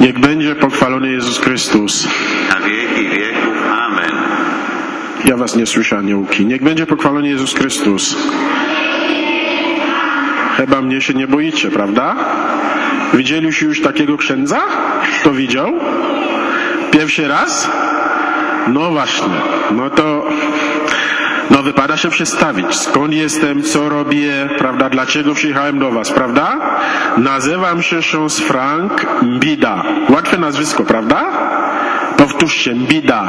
Niech będzie pochwalony Jezus Chrystus. Na wieki wieków. Amen. Ja was nie słyszę, aniołki. Niech będzie pochwalony Jezus Chrystus. Chyba mnie się nie boicie, prawda? Widzieliście już takiego księdza? Kto widział? Pierwszy raz? No właśnie. No to wypada się przedstawić. Skąd jestem, co robię, prawda? Dlaczego przyjechałem do was, prawda? Nazywam się Ksiądz Frank Mbida. Łatwe nazwisko, prawda? Powtórzcie, Mbida.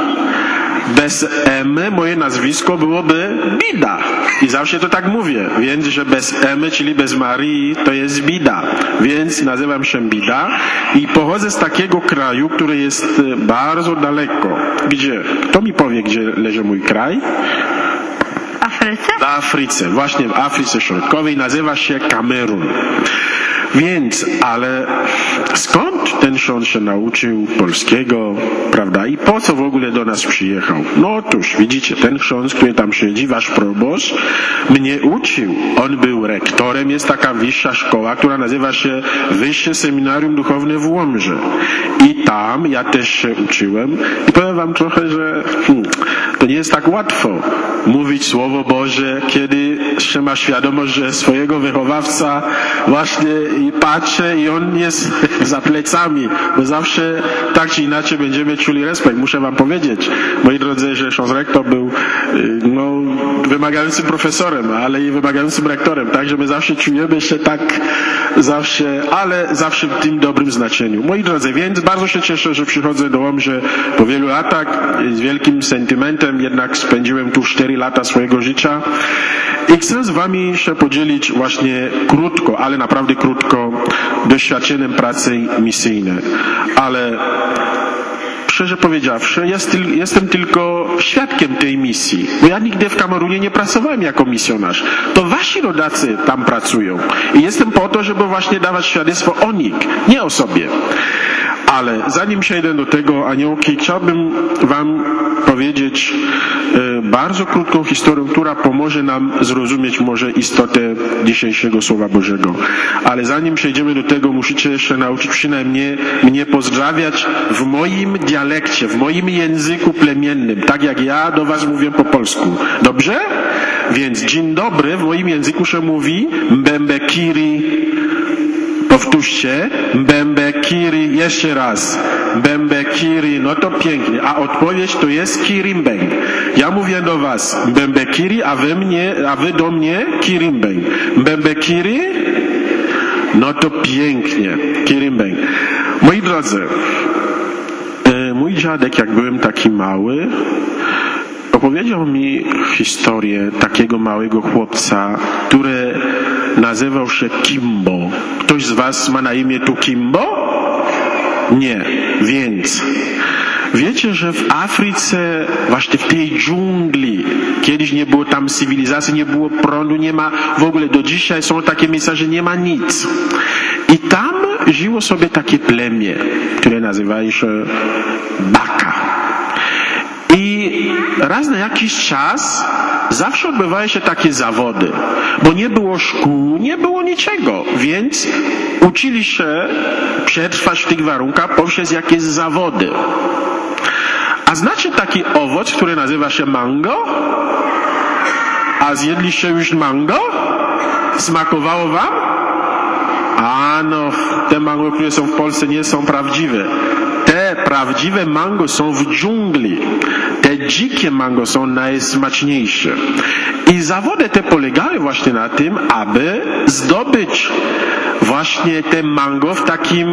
Bez M moje nazwisko byłoby Bida. I zawsze to tak mówię. Więc, że bez M, czyli bez Marii, to jest Bida. Więc nazywam się Bida i pochodzę z takiego kraju, który jest bardzo daleko. Gdzie? Kto mi powie, gdzie leży mój kraj? W Afryce? W Afryce. Właśnie w Afryce Środkowej. Nazywa się Kamerun. Więc, ale skąd ten ksiądz się nauczył polskiego, prawda? I po co w ogóle do nas przyjechał? No otóż, widzicie, ten ksiądz, który tam siedzi, wasz proboszcz, mnie uczył. On był rektorem, jest taka wyższa szkoła, która nazywa się Wyższe Seminarium Duchowne w Łomży. I tam ja też się uczyłem. I powiem wam trochę, że to nie jest tak łatwo mówić Słowo Boże, kiedy się ma świadomość, że swojego wychowawca właśnie i patrzę i on jest za plecami, bo zawsze tak czy inaczej będziemy czuli respekt. Muszę wam powiedzieć, moi drodzy, że ksiądz rektor był wymagającym profesorem, ale i wymagającym rektorem, tak, że my zawsze czujemy się tak ale zawsze w tym dobrym znaczeniu. Moi drodzy, więc bardzo się cieszę, że przychodzę do Łomży po wielu latach, z wielkim sentymentem, jednak spędziłem tu 4 lata swojego życia i chcę z wami się podzielić właśnie krótko, ale naprawdę krótko, doświadczeniem pracy misyjnej. Ale szczerze powiedziawszy, jestem tylko świadkiem tej misji, bo ja nigdy w Kamerunie nie pracowałem jako misjonarz. To wasi rodacy tam pracują i jestem po to, żeby właśnie dawać świadectwo o nich, nie o sobie. Ale zanim przejdę do tego, aniołki, chciałbym wam powiedzieć bardzo krótką historię, która pomoże nam zrozumieć może istotę dzisiejszego Słowa Bożego. Ale zanim przejdziemy do tego, musicie jeszcze nauczyć przynajmniej mnie pozdrawiać w moim dialekcie, w moim języku plemiennym, tak jak ja do was mówię po polsku. Dobrze? Więc dzień dobry w moim języku się mówi Mbembekiri. Powtórzcie, Mbembekiri, jeszcze raz, Mbembekiri, no to pięknie, a odpowiedź to jest Kirimbeng. Ja mówię do was Mbembekiri, a wy do mnie Kirimbeng. Mbembekiri, no to pięknie, Kirimbeng. Moi drodzy, mój dziadek, jak byłem taki mały, opowiedział mi historię takiego małego chłopca, który nazywał się Kimbo. Ktoś z was ma na imię tu Kimbo? Nie. Więc wiecie, że w Afryce, właśnie w tej dżungli, kiedyś nie było tam cywilizacji, nie było prądu, nie ma w ogóle, do dzisiaj są takie miejsca, że nie ma nic. I tam żyło sobie takie plemię, które nazywało się Baka. I raz na jakiś czas zawsze odbywały się takie zawody, bo nie było szkół, nie było niczego, więc uczyli się przetrwać w tych warunkach poprzez jakieś zawody. A znacie taki owoc, który nazywa się mango? A zjedliście już mango? Smakowało wam? A no, te mango, które są w Polsce, nie są prawdziwe. Te prawdziwe mango są w dżungli. Te dzikie mango są najsmaczniejsze. I zawody te polegały właśnie na tym, aby zdobyć właśnie te mango w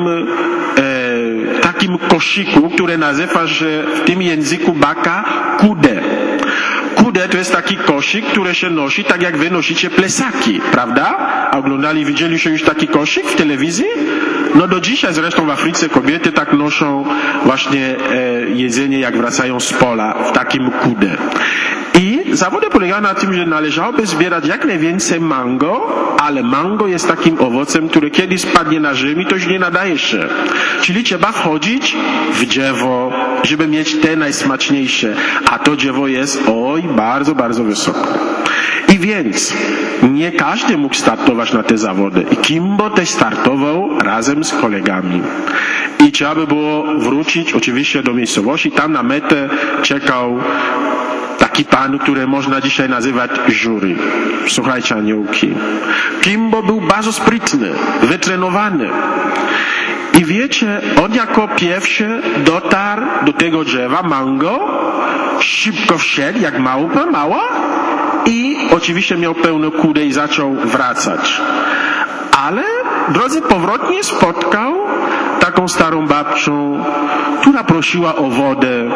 takim koszyku, które nazywa się w tym języku Baka kude. Kude to jest taki koszyk, który się nosi tak jak wy nosicie plesaki, prawda? A widzieliście już taki koszyk w telewizji? No do dzisiaj zresztą w Afryce kobiety tak noszą właśnie jedzenie, jak wracają z pola w takim kude. I zawody polegają na tym, że należałoby zbierać jak najwięcej mango, ale mango jest takim owocem, który kiedy spadnie na ziemi, to już nie nadaje się. Czyli trzeba wchodzić w drzewo, żeby mieć te najsmaczniejsze. A to drzewo jest, bardzo, bardzo wysoko. I więc nie każdy mógł startować na te zawody. I Kimbo też startował razem z kolegami. I trzeba by było wrócić oczywiście do miejscowości. Tam na metę czekał taki pan, który można dzisiaj nazywać jury. Słuchajcie, aniołki. Kimbo był bardzo sprytny, wytrenowany. I wiecie, on jako pierwszy dotarł do tego drzewa mango, szybko wszedł jak mała i oczywiście miał pełną kudę i zaczął wracać. Ale drodzy powrotnie spotkał taką starą babcią, która prosiła o wodę,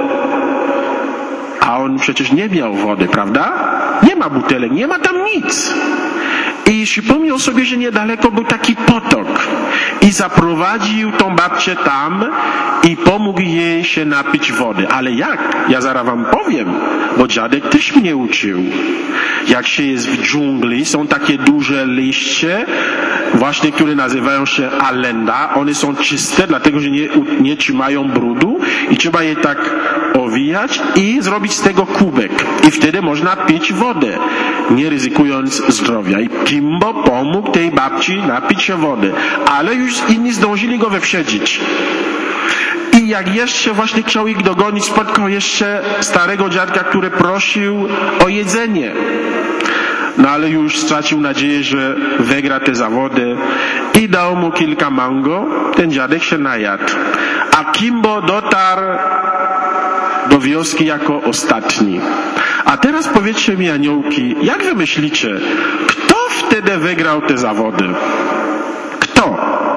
a on przecież nie miał wody, prawda? Nie ma butelek, nie ma tam nic. I przypomniał sobie, że niedaleko był taki potok i zaprowadził tą babcię tam i pomógł jej się napić wody. Ale jak? Ja zaraz wam powiem, bo dziadek też mnie uczył. Jak się jest w dżungli, są takie duże liście, właśnie które nazywają się alenda. One są czyste, dlatego że nie trzymają brudu i trzeba je tak owijać i zrobić z tego kubek. I wtedy można pić wodę, nie ryzykując zdrowia. I Kimbo pomógł tej babci napić się wody, ale już inni zdążyli go wyprzedzić. I jak jeszcze właśnie chciał ich dogonić, spotkał jeszcze starego dziadka, który prosił o jedzenie. No ale już stracił nadzieję, że wygra te zawody i dał mu kilka mango. Ten dziadek się najadł. A Kimbo dotarł do wioski jako ostatni. A teraz powiedzcie mi, aniołki, jak wy myślicie, kto wtedy wygrał te zawody? Kto?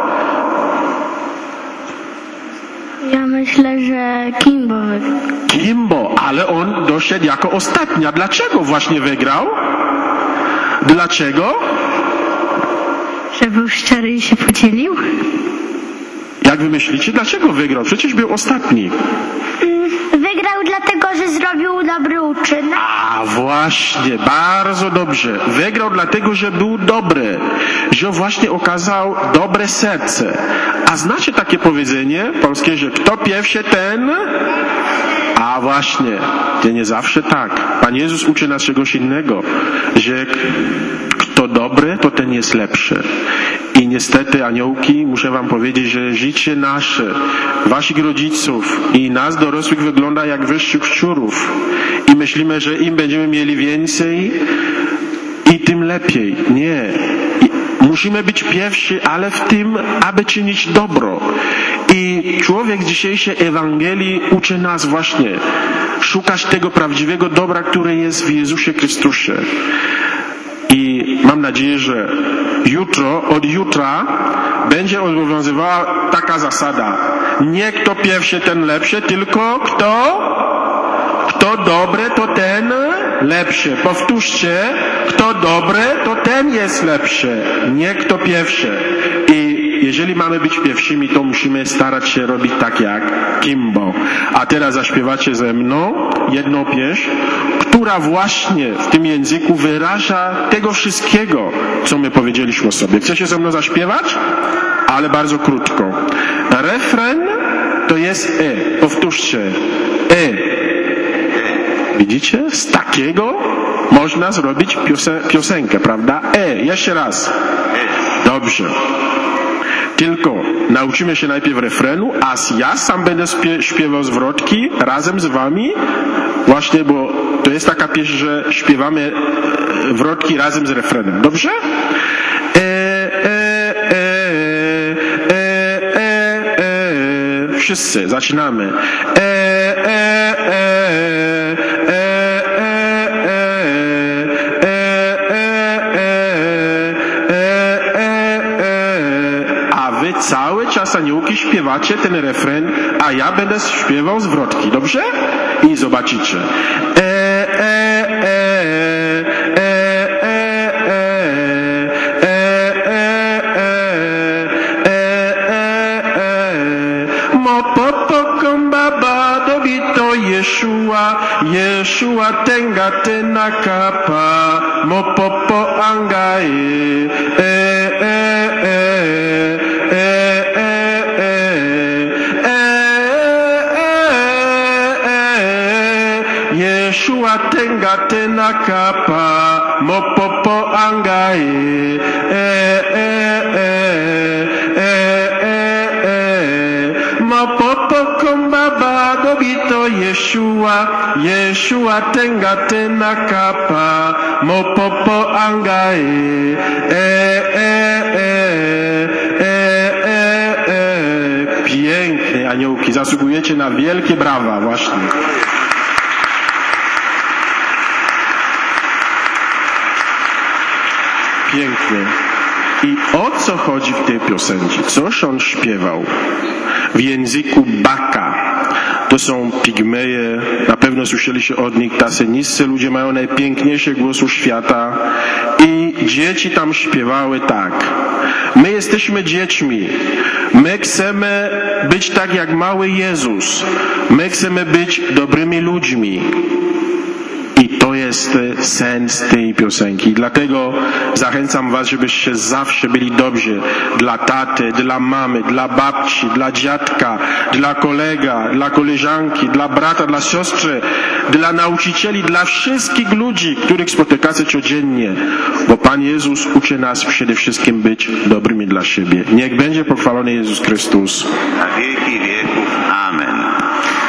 Ja myślę, że Kimbo wygrał. Kimbo, ale on doszedł jako ostatni. A dlaczego właśnie wygrał? Dlaczego? Że był szczery i się podzielił? Jak wy myślicie, dlaczego wygrał? Przecież był ostatni. Wygrał dlatego, że zrobił dobry uczynek. A właśnie, bardzo dobrze. Wygrał dlatego, że był dobry. Że właśnie okazał dobre serce. A znacie takie powiedzenie polskie, że kto pierwszy, ten... A właśnie, to nie zawsze tak. Pan Jezus uczy nas czegoś innego, że kto dobry, to ten jest lepszy. I niestety, aniołki, muszę wam powiedzieć, że życie nasze, waszych rodziców i nas dorosłych wygląda jak wyższych szczurów. I myślimy, że im będziemy mieli więcej i tym lepiej. Nie. Musimy być pierwsi, ale w tym, aby czynić dobro. I człowiek z dzisiejszej Ewangelii uczy nas właśnie szukać tego prawdziwego dobra, które jest w Jezusie Chrystusie. I mam nadzieję, że od jutra będzie obowiązywała taka zasada. Nie kto pierwszy, ten lepszy, tylko kto dobry, to ten lepszy. Powtórzcie, kto dobry, to ten jest lepszy. Nie kto pierwszy. I jeżeli mamy być pierwszymi, to musimy starać się robić tak jak Kimbo. A teraz zaśpiewacie ze mną jedną pieśń, która właśnie w tym języku wyraża tego wszystkiego, co my powiedzieliśmy o sobie. Chcecie ze mną zaśpiewać? Ale bardzo krótko. Refren to jest Powtórzcie. Widzicie? Z takiego można zrobić piosenkę, prawda? Jeszcze raz. Dobrze. Tylko nauczymy się najpierw refrenu, a ja sam będę śpiewał zwrotki razem z wami. Właśnie, bo to jest taka pieśń, że śpiewamy zwrotki razem z refrenem. Dobrze? Wszyscy, zaczynamy. Cały czas, aniołki, śpiewacie ten refren, a ja będę śpiewał zwrotki, dobrze? I zobaczycie. Yeshua tenga tena kapa mopopo angae Yeshua tenga tena kapa mopopo angae Lobito Yeshua, Yeshua tenga tena kapa, mopopo angae, Pięknie, aniołki, zasługujecie na wielkie brawa, właśnie. Pięknie. I o co chodzi w tej piosence? Coś on śpiewał w języku Baka. To są pigmeje, na pewno słyszeliście od nich, tacy niscy ludzie mają najpiękniejszy głos świata i dzieci tam śpiewały tak. My jesteśmy dziećmi, my chcemy być tak jak mały Jezus, my chcemy być dobrymi ludźmi. I to jest sens tej piosenki. Dlatego zachęcam was, żebyście zawsze byli dobrzy dla taty, dla mamy, dla babci, dla dziadka, dla kolega, dla koleżanki, dla brata, dla siostry, dla nauczycieli, dla wszystkich ludzi, których spotykacie codziennie. Bo Pan Jezus uczy nas przede wszystkim być dobrymi dla siebie. Niech będzie pochwalony Jezus Chrystus. Na wieki